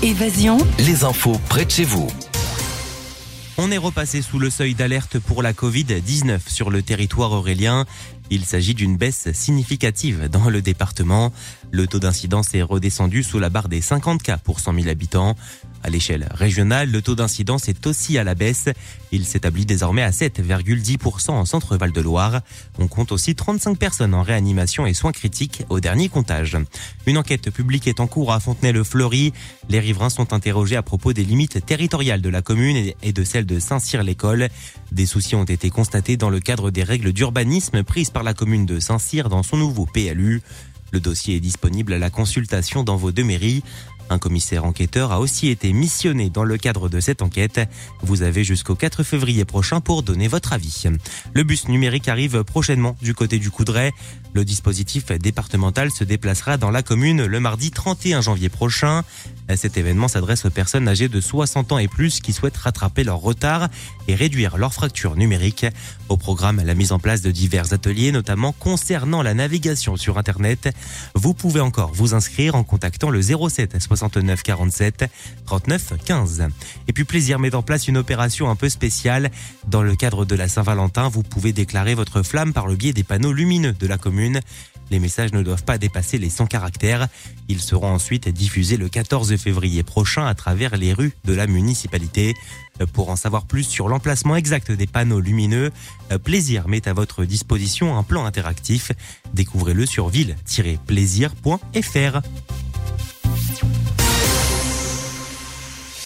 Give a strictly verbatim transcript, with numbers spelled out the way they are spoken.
Évasion, les infos près de chez vous. On est repassé sous le seuil d'alerte pour la covid dix-neuf sur le territoire aurélien. Il s'agit d'une baisse significative dans le département. Le taux d'incidence est redescendu sous la barre des cinquante cas pour cent mille habitants. À l'échelle régionale, le taux d'incidence est aussi à la baisse. Il s'établit désormais à sept virgule dix pour cent en centre-Val de Loire. On compte aussi trente-cinq personnes en réanimation et soins critiques au dernier comptage. Une enquête publique est en cours à Fontenay-le-Fleury. Les riverains sont interrogés à propos des limites territoriales de la commune et de celles de Saint-Cyr-l'École. Des soucis ont été constatés dans le cadre des règles d'urbanisme prises par la commune de Saint-Cyr dans son nouveau P L U. Le dossier est disponible à la consultation dans vos deux mairies. Un commissaire enquêteur a aussi été missionné dans le cadre de cette enquête. Vous avez jusqu'au quatre février prochain pour donner votre avis. Le bus numérique arrive prochainement du côté du Coudray. Le dispositif départemental se déplacera dans la commune le mardi trente et un janvier prochain. Cet événement s'adresse aux personnes âgées de soixante ans et plus qui souhaitent rattraper leur retard et réduire leur fracture numérique. Au programme, la mise en place de divers ateliers, notamment concernant la navigation sur Internet. Vous pouvez encore vous inscrire en contactant le zéro sept soixante-neuf quarante-sept trente-neuf quinze. Et puis Plaisir met en place une opération un peu spéciale. Dans le cadre de la Saint-Valentin, vous pouvez déclarer votre flamme par le biais des panneaux lumineux de la commune. Les messages ne doivent pas dépasser les cent caractères. Ils seront ensuite diffusés le quatorze février prochain à travers les rues de la municipalité. Pour en savoir plus sur l'emplacement exact des panneaux lumineux, Plaisir met à votre disposition un plan interactif. Découvrez-le sur ville tiret plaisir point f r.